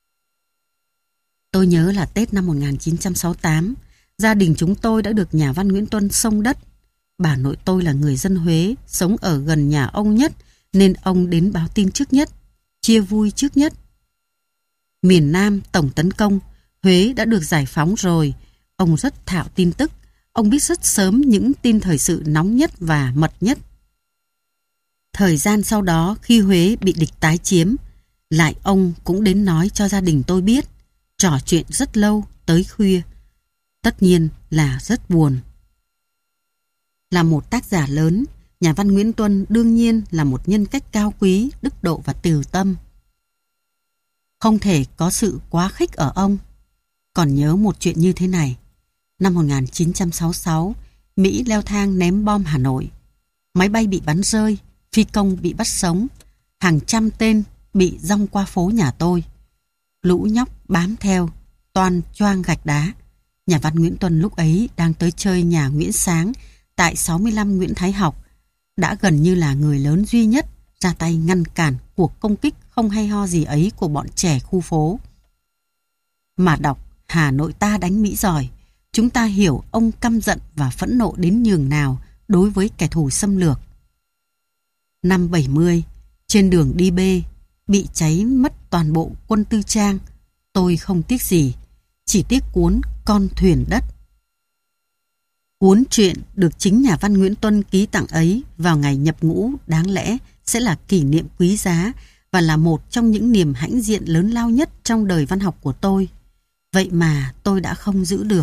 Tôi nhớ là Tết năm 1968, gia đình chúng tôi đã được nhà văn Nguyễn Tuân xông đất. Bà nội tôi là người dân Huế, sống ở gần nhà ông nhất, nên ông đến báo tin trước nhất, chia vui trước nhất. Miền Nam tổng tấn công, Huế đã được giải phóng rồi. Ông rất thạo tin tức, ông biết rất sớm những tin thời sự nóng nhất và mật nhất. Thời gian sau đó khi Huế bị địch tái chiếm, lại ông cũng đến nói cho gia đình tôi biết, trò chuyện rất lâu, tới khuya. Tất nhiên là rất buồn. Là một tác giả lớn, nhà văn Nguyễn Tuân đương nhiên là một nhân cách cao quý, đức độ và từ tâm. Không thể có sự quá khích ở ông. Còn nhớ một chuyện như thế này. Năm 1966, Mỹ leo thang ném bom Hà Nội. Máy bay bị bắn rơi, phi công bị bắt sống, hàng trăm tên bị dong qua phố nhà tôi. Lũ nhóc bám theo, toan choang gạch đá. Nhà văn Nguyễn Tuân lúc ấy đang tới chơi nhà Nguyễn Sáng tại 65 Nguyễn Thái Học, đã gần như là người lớn duy nhất ra tay ngăn cản cuộc công kích không hay ho gì ấy của bọn trẻ khu phố. Mà đọc Hà Nội ta đánh Mỹ giỏi, chúng ta hiểu ông căm giận và phẫn nộ đến nhường nào đối với kẻ thù xâm lược. Năm 70, trên đường đi B, bị cháy mất toàn bộ quân tư trang. Tôi không tiếc gì, chỉ tiếc cuốn Con thuyền đất. Cuốn truyện được chính nhà văn Nguyễn Tuân ký tặng ấy vào ngày nhập ngũ đáng lẽ sẽ là kỷ niệm quý giá và là một trong những niềm hãnh diện lớn lao nhất trong đời văn học của tôi. Vậy mà tôi đã không giữ được.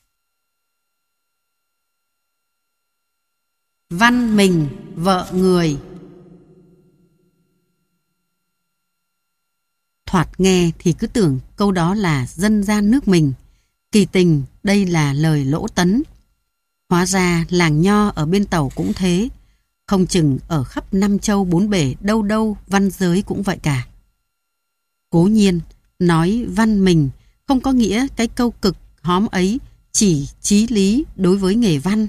Văn mình, vợ người. Thoạt nghe thì cứ tưởng câu đó là dân gian nước mình. Kỳ tình, đây là lời Lỗ Tấn. Hóa ra làng nho ở bên Tàu cũng thế. Không chừng ở khắp năm châu bốn bể đâu đâu văn giới cũng vậy cả. Cố nhiên, nói văn mình không có nghĩa cái câu cực hóm ấy chỉ chí lý đối với nghề văn.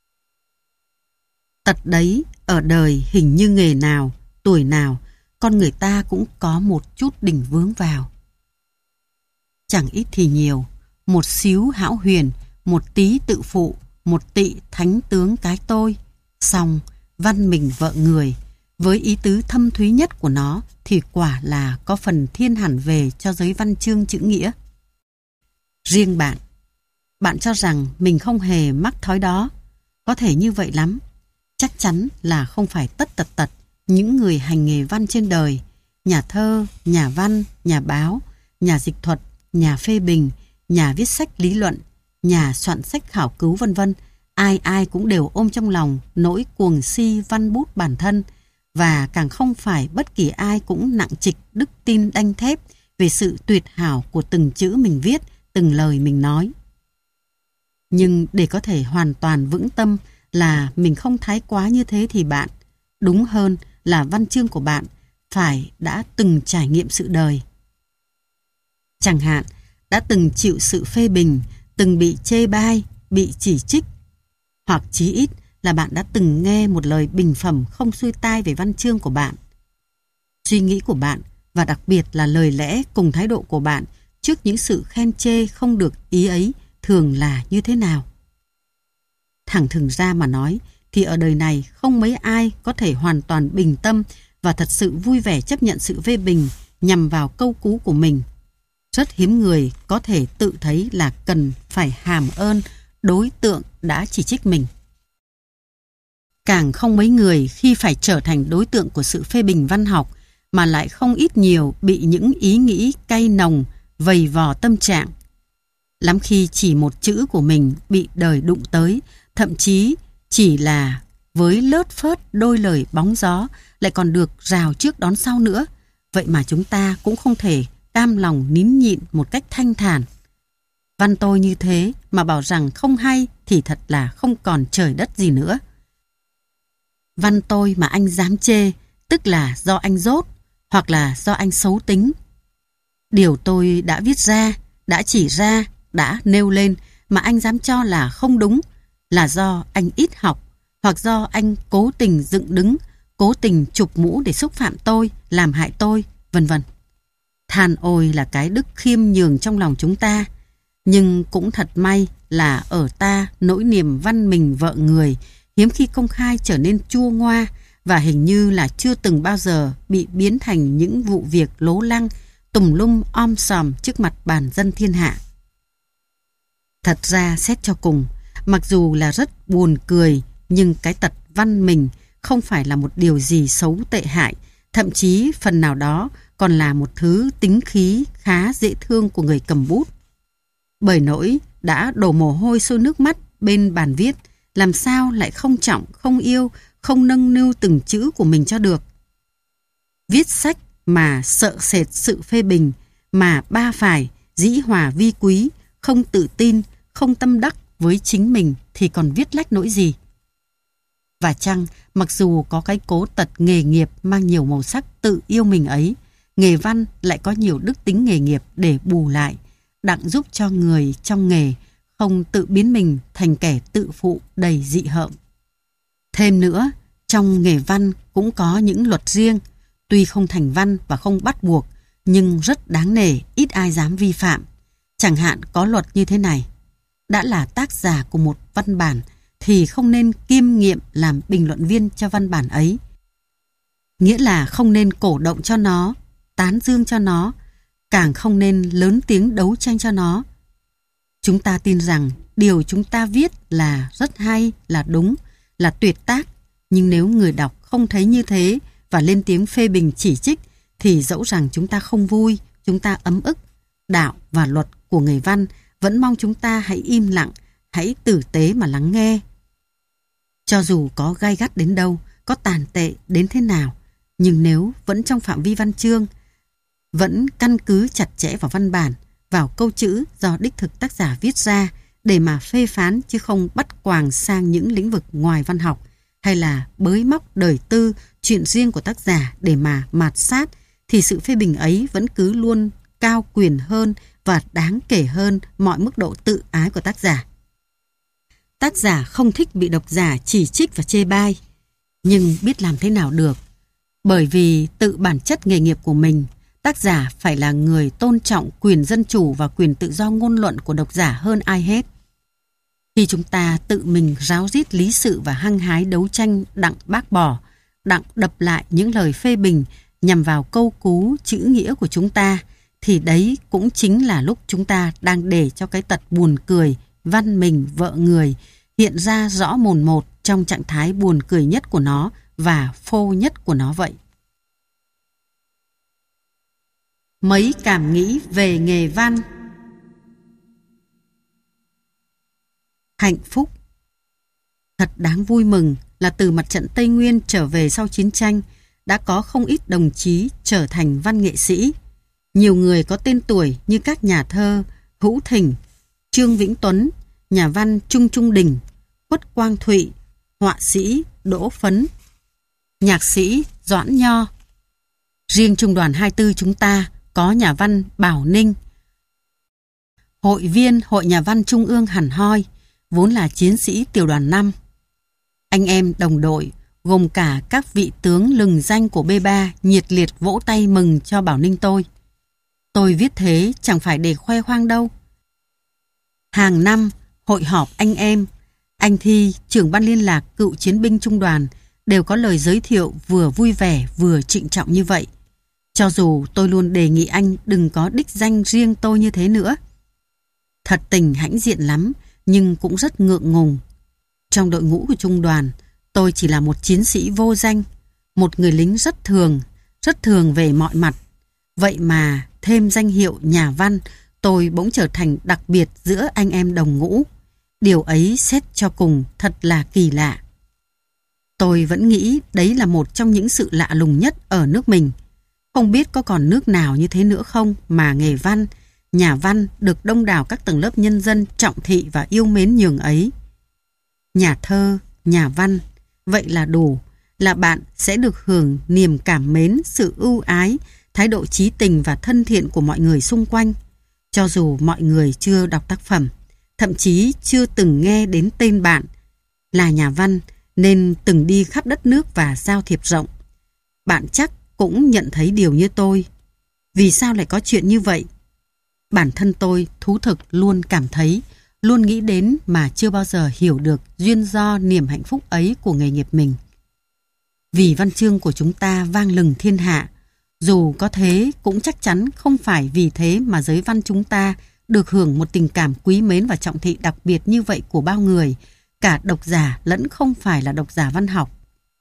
Tật đấy, ở đời hình như nghề nào, tuổi nào, con người ta cũng có một chút đỉnh vướng vào. Chẳng ít thì nhiều, một xíu hão huyền, một tí tự phụ, một tị thánh tướng cái tôi. Xong, văn mình vợ người, với ý tứ thâm thúy nhất của nó thì quả là có phần thiên hẳn về cho giới văn chương chữ nghĩa. Riêng bạn cho rằng mình không hề mắc thói đó. Có thể như vậy lắm. Chắc chắn là không phải tất tật những người hành nghề văn trên đời, nhà thơ, nhà văn, nhà báo, nhà dịch thuật, nhà phê bình, nhà viết sách lý luận, nhà soạn sách khảo cứu vân vân, ai cũng đều ôm trong lòng nỗi cuồng si văn bút bản thân, và càng không phải bất kỳ ai cũng nặng trịch đức tin đanh thép về sự tuyệt hảo của từng chữ mình viết, từng lời mình nói. Nhưng để có thể hoàn toàn vững tâm là mình không thái quá như thế thì bạn, đúng hơn là văn chương của bạn, phải đã từng trải nghiệm sự đời. Chẳng hạn, đã từng chịu sự phê bình, từng bị chê bai, bị chỉ trích, hoặc chí ít là bạn đã từng nghe một lời bình phẩm không xuôi tai về văn chương của bạn. Suy nghĩ của bạn, và đặc biệt là lời lẽ cùng thái độ của bạn trước những sự khen chê không được ý ấy thường là như thế nào? Thẳng thừng ra mà nói, thì ở đời này không mấy ai có thể hoàn toàn bình tâm và thật sự vui vẻ chấp nhận sự phê bình nhằm vào câu cú của mình. Rất hiếm người có thể tự thấy là cần phải hàm ơn đối tượng đã chỉ trích mình. Càng không mấy người khi phải trở thành đối tượng của sự phê bình văn học mà lại không ít nhiều bị những ý nghĩ cay nồng vầy vò tâm trạng. Lắm khi chỉ một chữ của mình bị đời đụng tới, thậm chí chỉ là với lớt phớt đôi lời bóng gió lại còn được rào trước đón sau nữa. Vậy mà chúng ta cũng không thể cam lòng nín nhịn một cách thanh thản. Văn tôi như thế mà bảo rằng không hay thì thật là không còn trời đất gì nữa. Văn tôi mà anh dám chê, tức là do anh dốt, hoặc là do anh xấu tính. Điều tôi đã viết ra, đã chỉ ra, đã nêu lên mà anh dám cho là không đúng, là do anh ít học, hoặc do anh cố tình dựng đứng, cố tình chụp mũ để xúc phạm tôi, làm hại tôi, vân vân. Than ôi là cái đức khiêm nhường trong lòng chúng ta. Nhưng cũng thật may là ở ta nỗi niềm văn mình vợ người hiếm khi công khai trở nên chua ngoa, và hình như là chưa từng bao giờ bị biến thành những vụ việc lố lăng, tùm lum om sòm trước mặt bàn dân thiên hạ. Thật ra xét cho cùng, mặc dù là rất buồn cười, nhưng cái tật văn mình không phải là một điều gì xấu tệ hại, thậm chí phần nào đó còn là một thứ tính khí khá dễ thương của người cầm bút. Bởi nỗi đã đổ mồ hôi sôi nước mắt bên bàn viết, làm sao lại không trọng, không yêu, không nâng niu từng chữ của mình cho được. Viết sách mà sợ sệt sự phê bình, mà ba phải, dĩ hòa vi quý, không tự tin, không tâm đắc với chính mình thì còn viết lách nỗi gì. Và chăng, mặc dù có cái cố tật nghề nghiệp mang nhiều màu sắc tự yêu mình ấy, nghề văn lại có nhiều đức tính nghề nghiệp để bù lại, đặng giúp cho người trong nghề không tự biến mình thành kẻ tự phụ đầy dị hợm. Thêm nữa, trong nghề văn cũng có những luật riêng, tuy không thành văn và không bắt buộc, nhưng rất đáng nể, ít ai dám vi phạm. Chẳng hạn có luật như thế này: đã là tác giả của một văn bản thì không nên kiêm nhiệm làm bình luận viên cho văn bản ấy. Nghĩa là không nên cổ động cho nó, tán dương cho nó, càng không nên lớn tiếng đấu tranh cho nó. Chúng ta tin rằng điều chúng ta viết là rất hay, là đúng, là tuyệt tác, nhưng nếu người đọc không thấy như thế và lên tiếng phê bình chỉ trích thì dẫu rằng chúng ta không vui, chúng ta ấm ức. Đạo và luật của người văn vẫn mong chúng ta hãy im lặng, hãy tử tế mà lắng nghe. Cho dù có gai gắt đến đâu, có tàn tệ đến thế nào, nhưng nếu vẫn trong phạm vi văn chương, vẫn căn cứ chặt chẽ vào văn bản, vào câu chữ do đích thực tác giả viết ra để mà phê phán, chứ không bắt quàng sang những lĩnh vực ngoài văn học, hay là bới móc đời tư, chuyện riêng của tác giả để mà mạt sát, thì sự phê bình ấy vẫn cứ luôn cao quyền hơn và đáng kể hơn mọi mức độ tự ái của tác giả. Tác giả không thích bị độc giả chỉ trích và chê bai, nhưng biết làm thế nào được. Bởi vì tự bản chất nghề nghiệp của mình, tác giả phải là người tôn trọng quyền dân chủ và quyền tự do ngôn luận của độc giả hơn ai hết. Khi chúng ta tự mình ráo riết lý sự và hăng hái đấu tranh đặng bác bỏ, đặng đập lại những lời phê bình nhằm vào câu cú chữ nghĩa của chúng ta, thì đấy cũng chính là lúc chúng ta đang để cho cái tật buồn cười, văn mình vợ người hiện ra rõ mồn một trong trạng thái buồn cười nhất của nó và phô nhất của nó vậy. Mấy cảm nghĩ về nghề văn. Hạnh phúc. Thật đáng vui mừng là từ mặt trận Tây Nguyên trở về sau chiến tranh, đã có không ít đồng chí trở thành văn nghệ sĩ. Nhiều người có tên tuổi như các nhà thơ Hữu Thình, Trương Vĩnh Tuấn, nhà văn Trung Trung Đình, Khuất Quang Thụy, họa sĩ Đỗ Phấn, nhạc sĩ Doãn Nho. Riêng trung đoàn 24 chúng ta có nhà văn Bảo Ninh, hội viên Hội Nhà văn Trung ương hẳn hoi, vốn là chiến sĩ tiểu đoàn 5. Anh em đồng đội, gồm cả các vị tướng lừng danh của B3 nhiệt liệt vỗ tay mừng cho Bảo Ninh tôi. Tôi viết thế chẳng phải để khoe khoang đâu. Hàng năm, hội họp anh em, anh Thi, trưởng ban liên lạc cựu chiến binh trung đoàn, đều có lời giới thiệu vừa vui vẻ vừa trịnh trọng như vậy. Cho dù tôi luôn đề nghị anh đừng có đích danh riêng tôi như thế nữa. Thật tình hãnh diện lắm, nhưng cũng rất ngượng ngùng. Trong đội ngũ của trung đoàn, tôi chỉ là một chiến sĩ vô danh, một người lính rất thường về mọi mặt. Vậy mà thêm danh hiệu nhà văn, tôi bỗng trở thành đặc biệt giữa anh em đồng ngũ. Điều ấy xét cho cùng thật là kỳ lạ. Tôi vẫn nghĩ đấy là một trong những sự lạ lùng nhất ở nước mình. Không biết có còn nước nào như thế nữa không mà nghề văn, nhà văn được đông đảo các tầng lớp nhân dân trọng thị và yêu mến nhường ấy. Nhà thơ, nhà văn, vậy là đủ, là bạn sẽ được hưởng niềm cảm mến, sự ưu ái, thái độ chí tình và thân thiện của mọi người xung quanh. Cho dù mọi người chưa đọc tác phẩm, thậm chí chưa từng nghe đến tên bạn, là nhà văn nên từng đi khắp đất nước và giao thiệp rộng. Bạn chắc cũng nhận thấy điều như tôi. Vì sao lại có chuyện như vậy? Bản thân tôi thú thực luôn cảm thấy, luôn nghĩ đến mà chưa bao giờ hiểu được duyên do niềm hạnh phúc ấy của nghề nghiệp mình. Vì văn chương của chúng ta vang lừng thiên hạ, dù có thế cũng chắc chắn không phải vì thế mà giới văn chúng ta được hưởng một tình cảm quý mến và trọng thị đặc biệt như vậy của bao người, cả độc giả lẫn không phải là độc giả văn học.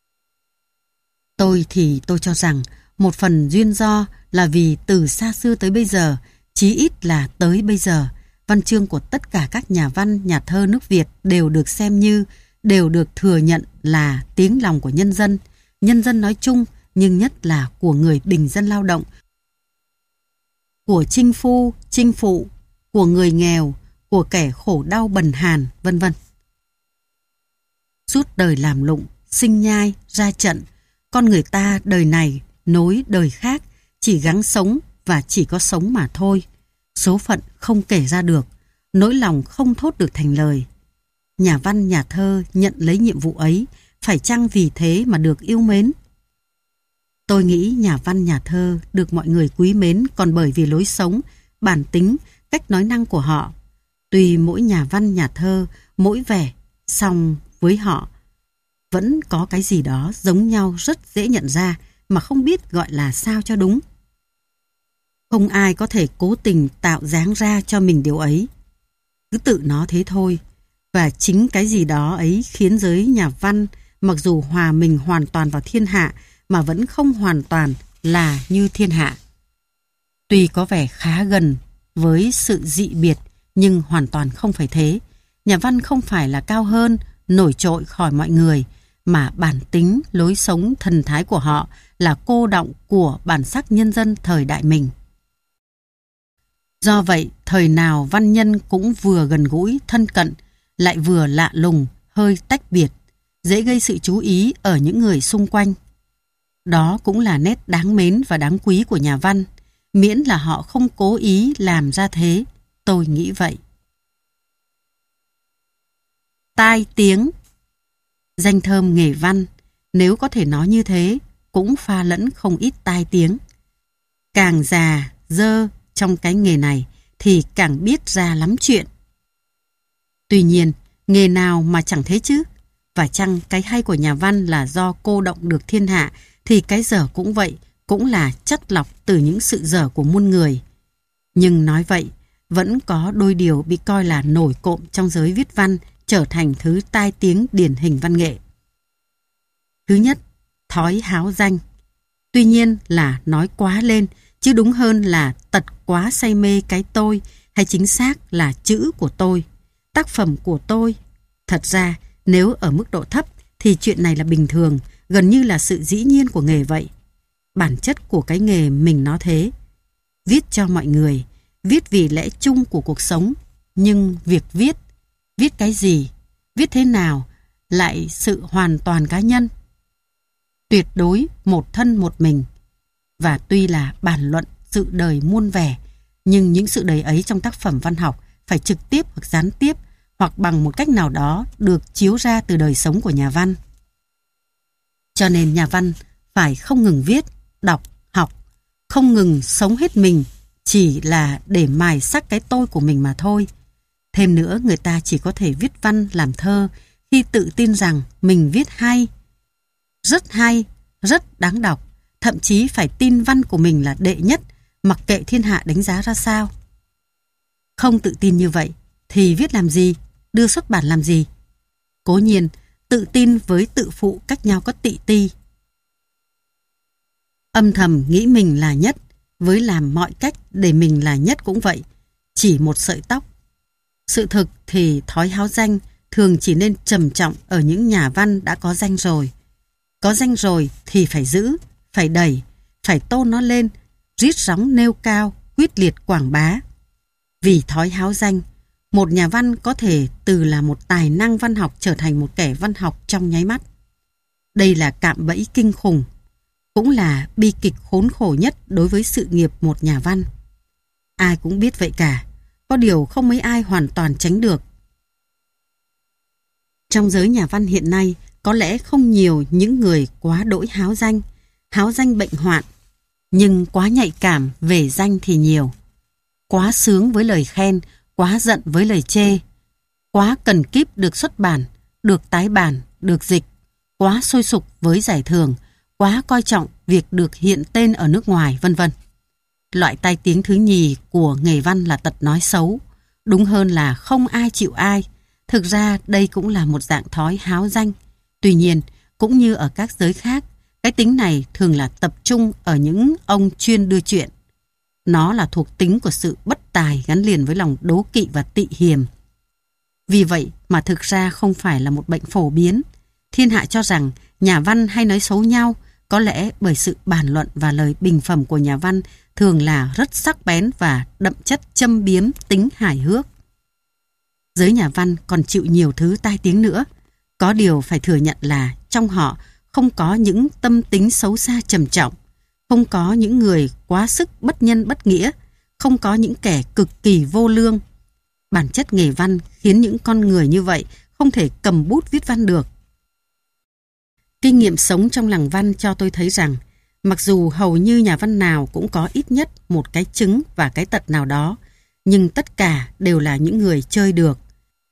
Tôi cho rằng một phần duyên do là vì từ xa xưa tới bây giờ, chí ít là tới bây giờ, văn chương của tất cả các nhà văn, nhà thơ nước Việt đều được xem như, đều được thừa nhận là tiếng lòng của nhân dân nói chung, nhưng nhất là của người bình dân lao động, của chinh phu, chinh phụ, của người nghèo, của kẻ khổ đau bần hàn, vân vân. Suốt đời làm lụng, sinh nhai, ra trận, con người ta đời này nối đời khác, chỉ gắng sống và chỉ có sống mà thôi. Số phận không kể ra được, nỗi lòng không thốt được thành lời. Nhà văn, nhà thơ nhận lấy nhiệm vụ ấy, phải chăng vì thế mà được yêu mến? Tôi nghĩ nhà văn, nhà thơ được mọi người quý mến còn bởi vì lối sống, bản tính, cách nói năng của họ. Tuy mỗi nhà văn, nhà thơ, mỗi vẻ, song với họ vẫn có cái gì đó giống nhau rất dễ nhận ra mà không biết gọi là sao cho đúng. Không ai có thể cố tình tạo dáng ra cho mình điều ấy. Cứ tự nó thế thôi. Và chính cái gì đó ấy khiến giới nhà văn mặc dù hòa mình hoàn toàn vào thiên hạ mà vẫn không hoàn toàn là như thiên hạ. Tuy có vẻ khá gần với sự dị biệt nhưng hoàn toàn không phải thế. Nhà văn không phải là cao hơn, nổi trội khỏi mọi người, mà bản tính, lối sống, thần thái của họ là cô đọng của bản sắc nhân dân thời đại mình. Do vậy, thời nào văn nhân cũng vừa gần gũi, thân cận, lại vừa lạ lùng, hơi tách biệt, dễ gây sự chú ý ở những người xung quanh. Đó cũng là nét đáng mến và đáng quý của nhà văn, miễn là họ không cố ý làm ra thế, tôi nghĩ vậy. Tai tiếng. Danh thơm nghề văn, nếu có thể nói như thế, cũng pha lẫn không ít tai tiếng. Càng già, dơ trong cái nghề này thì càng biết ra lắm chuyện. Tuy nhiên, nghề nào mà chẳng thế chứ? Và chăng cái hay của nhà văn là do cô động được thiên hạ, thì cái dở cũng vậy, cũng là chất lọc từ những sự dở của muôn người. Nhưng nói vậy, vẫn có đôi điều bị coi là nổi cộm trong giới viết văn, trở thành thứ tai tiếng điển hình văn nghệ. Thứ nhất, thói háo danh. Tuy nhiên là nói quá lên, chứ đúng hơn là tật quá say mê cái tôi, hay chính xác là chữ của tôi, tác phẩm của tôi. Thật ra, nếu ở mức độ thấp thì chuyện này là bình thường, gần như là sự dĩ nhiên của nghề vậy. Bản chất của cái nghề mình nó thế. Viết cho mọi người, viết vì lẽ chung của cuộc sống. Nhưng việc viết cái gì, viết thế nào lại sự hoàn toàn cá nhân. Tuyệt đối một thân một mình. Và tuy là bàn luận sự đời muôn vẻ, nhưng những sự đời ấy trong tác phẩm văn học phải trực tiếp hoặc gián tiếp hoặc bằng một cách nào đó được chiếu ra từ đời sống của nhà văn. Cho nên nhà văn phải không ngừng viết, đọc, học, không ngừng sống hết mình chỉ là để mài sắc cái tôi của mình mà thôi. Thêm nữa, người ta chỉ có thể viết văn làm thơ khi tự tin rằng mình viết hay, rất đáng đọc, thậm chí phải tin văn của mình là đệ nhất, mặc kệ thiên hạ đánh giá ra sao. Không tự tin như vậy thì viết làm gì, đưa xuất bản làm gì? Cố nhiên, tự tin với tự phụ cách nhau có tị ti. Âm thầm nghĩ mình là nhất, với làm mọi cách để mình là nhất cũng vậy, chỉ một sợi tóc. Sự thực thì thói háo danh thường chỉ nên trầm trọng ở những nhà văn đã có danh rồi. Có danh rồi thì phải giữ, phải đẩy, phải tôn nó lên, rít róng nêu cao, quyết liệt quảng bá. Vì thói háo danh, một nhà văn có thể từ là một tài năng văn học trở thành một kẻ văn học trong nháy mắt. Đây là cạm bẫy kinh khủng, cũng là bi kịch khốn khổ nhất đối với sự nghiệp một nhà văn. Ai cũng biết vậy cả, có điều không mấy ai hoàn toàn tránh được. Trong giới nhà văn hiện nay, có lẽ không nhiều những người quá đỗi háo danh bệnh hoạn, nhưng quá nhạy cảm về danh thì nhiều. Quá sướng với lời khen, quá giận với lời chê, quá cần kíp được xuất bản, được tái bản, được dịch, quá sôi sục với giải thưởng, quá coi trọng việc được hiện tên ở nước ngoài, vân vân. Loại tai tiếng thứ nhì của nghề văn là tật nói xấu, đúng hơn là không ai chịu ai. Thực ra đây cũng là một dạng thói háo danh. Tuy nhiên, cũng như ở các giới khác, cái tính này thường là tập trung ở những ông chuyên đưa chuyện. Nó là thuộc tính của sự bất tài gắn liền với lòng đố kỵ và tị hiềm. Vì vậy mà thực ra không phải là một bệnh phổ biến. Thiên hạ cho rằng nhà văn hay nói xấu nhau, có lẽ bởi sự bàn luận và lời bình phẩm của nhà văn thường là rất sắc bén và đậm chất châm biếm tính hài hước. Giới nhà văn còn chịu nhiều thứ tai tiếng nữa. Có điều phải thừa nhận là trong họ không có những tâm tính xấu xa trầm trọng, không có những người quá sức bất nhân bất nghĩa, không có những kẻ cực kỳ vô lương. Bản chất nghề văn khiến những con người như vậy không thể cầm bút viết văn được. Kinh nghiệm sống trong làng văn cho tôi thấy rằng, mặc dù hầu như nhà văn nào cũng có ít nhất một cái chứng và cái tật nào đó, nhưng tất cả đều là những người chơi được.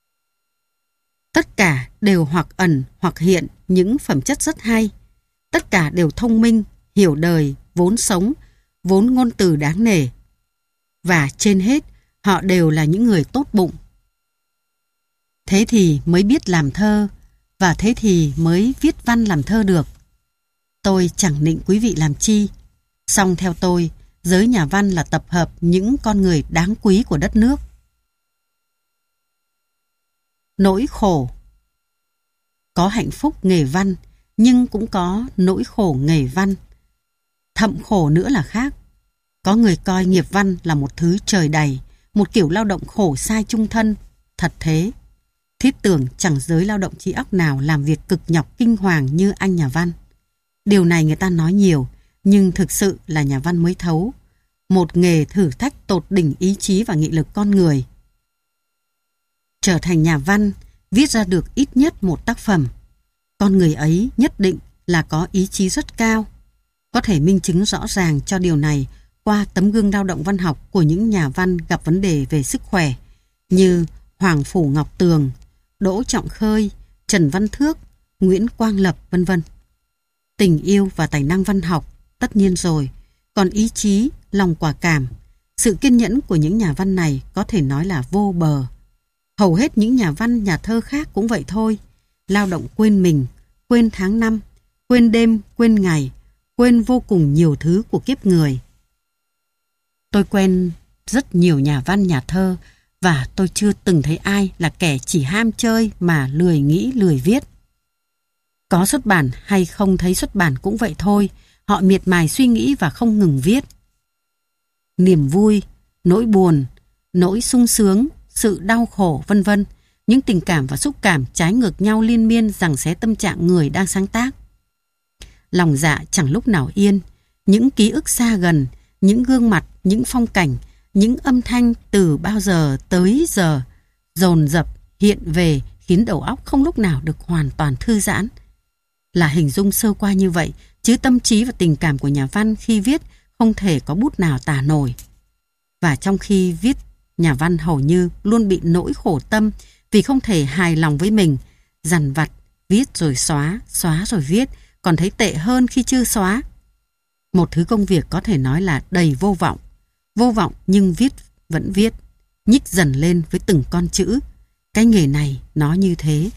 Tất cả đều hoặc ẩn hoặc hiện những phẩm chất rất hay. Tất cả đều thông minh, hiểu đời, vốn sống, vốn ngôn từ đáng nể. Và trên hết, họ đều là những người tốt bụng. Thế thì mới biết làm thơ, và thế thì mới viết văn làm thơ được. Tôi chẳng nịnh quý vị làm chi. Song theo tôi, giới nhà văn là tập hợp những con người đáng quý của đất nước. Nỗi khổ. Có hạnh phúc nghề văn, nhưng cũng có nỗi khổ nghề văn. Thậm khổ nữa là khác. Có người coi nghiệp văn là một thứ trời đầy, một kiểu lao động khổ sai chung thân. Thật thế. Thiết tưởng chẳng giới lao động trí óc nào làm việc cực nhọc kinh hoàng như anh nhà văn. Điều này người ta nói nhiều, nhưng thực sự là nhà văn mới thấu. Một nghề thử thách tột đỉnh ý chí và nghị lực con người. Trở thành nhà văn, viết ra được ít nhất một tác phẩm. Con người ấy nhất định là có ý chí rất cao. Có thể minh chứng rõ ràng cho điều này qua tấm gương lao động văn học của những nhà văn gặp vấn đề về sức khỏe như Hoàng Phủ Ngọc Tường, Đỗ Trọng Khơi, Trần Văn Thước, Nguyễn Quang Lập, vân vân. Tình yêu và tài năng văn học, tất nhiên rồi, còn ý chí, lòng quả cảm, sự kiên nhẫn của những nhà văn này có thể nói là vô bờ. Hầu hết những nhà văn, nhà thơ khác cũng vậy thôi, lao động quên mình, quên tháng năm, quên đêm, quên ngày, quên vô cùng nhiều thứ của kiếp người. Tôi quen rất nhiều nhà văn, nhà thơ, và tôi chưa từng thấy ai là kẻ chỉ ham chơi mà lười nghĩ, lười viết. Có xuất bản hay không thấy xuất bản cũng vậy thôi, họ miệt mài suy nghĩ và không ngừng viết. Niềm vui, nỗi buồn, nỗi sung sướng, sự đau khổ, vân vân. Những tình cảm và xúc cảm trái ngược nhau liên miên giằng xé tâm trạng người đang sáng tác. Lòng dạ chẳng lúc nào yên, những ký ức xa gần, những gương mặt, những phong cảnh, những âm thanh từ bao giờ tới giờ dồn dập hiện về khiến đầu óc không lúc nào được hoàn toàn thư giãn. Là hình dung sơ qua như vậy, chứ tâm trí và tình cảm của nhà văn khi viết không thể có bút nào tả nổi. Và trong khi viết, nhà văn hầu như luôn bị nỗi khổ tâm vì không thể hài lòng với mình, dằn vặt, viết rồi xóa, xóa rồi viết, còn thấy tệ hơn khi chưa xóa. Một thứ công việc có thể nói là đầy vô vọng. Vô vọng nhưng viết vẫn viết, nhích dần lên với từng con chữ. Cái nghề này nó như thế.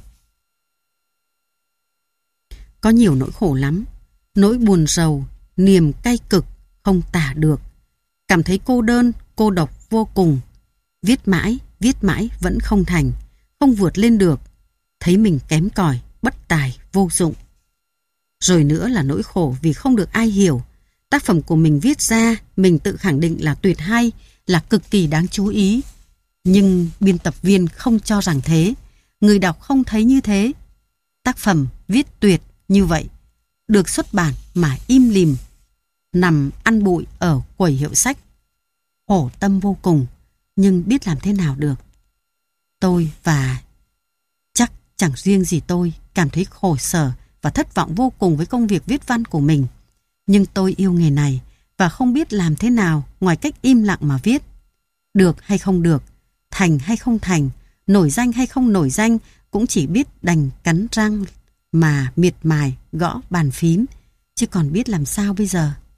Có nhiều nỗi khổ lắm, nỗi buồn rầu, niềm cay cực, không tả được. Cảm thấy cô đơn, cô độc vô cùng. Viết mãi vẫn không thành, không vượt lên được. Thấy mình kém cỏi, bất tài, vô dụng. Rồi nữa là nỗi khổ vì không được ai hiểu. Tác phẩm của mình viết ra, mình tự khẳng định là tuyệt hay, là cực kỳ đáng chú ý. Nhưng biên tập viên không cho rằng thế, người đọc không thấy như thế. Tác phẩm viết tuyệt như vậy, được xuất bản mà im lìm, nằm ăn bụi ở quầy hiệu sách. Khổ tâm vô cùng, nhưng biết làm thế nào được. Tôi và chắc chẳng riêng gì tôi cảm thấy khổ sở và thất vọng vô cùng với công việc viết văn của mình. Nhưng tôi yêu nghề này và không biết làm thế nào ngoài cách im lặng mà viết. Được hay không được, thành hay không thành, nổi danh hay không nổi danh, cũng chỉ biết đành cắn răng mà miệt mài gõ bàn phím, chứ còn biết làm sao bây giờ.